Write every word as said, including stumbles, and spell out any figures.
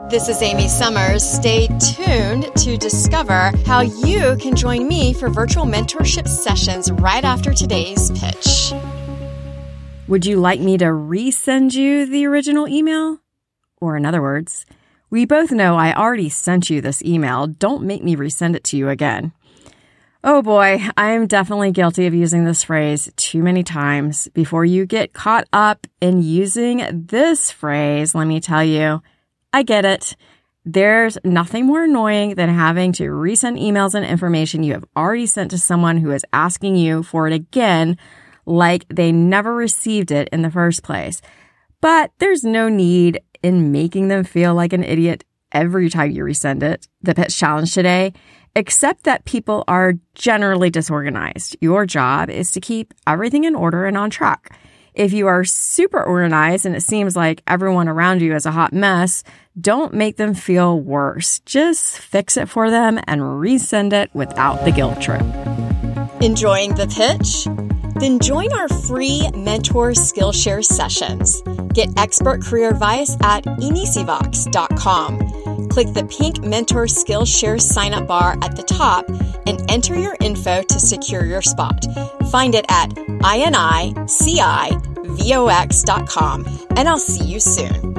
This is Amy Summers. Stay tuned to discover how you can join me for virtual mentorship sessions right after today's pitch. Would you like me to resend you the original email? Or in other words, we both know I already sent you this email. Don't make me resend it to you again. Oh boy, I am definitely guilty of using this phrase too many times. Before you get caught up in using this phrase, let me tell you, I get it. There's nothing more annoying than having to resend emails and information you have already sent to someone who is asking you for it again, like they never received it in the first place. But there's no need in making them feel like an idiot every time you resend it. The pitch challenge today, except that people are generally disorganized. Your job is to keep everything in order and on track. If you are super organized and it seems like everyone around you is a hot mess, don't make them feel worse. Just fix it for them and resend it without the guilt trip. Enjoying the pitch? Then join our free Mentor Skillshare sessions. Get expert career advice at inisivox dot com. Click the pink Mentor Skillshare sign-up bar at the top and enter your info to secure your spot. Find it at inicivox dot com, and I'll see you soon.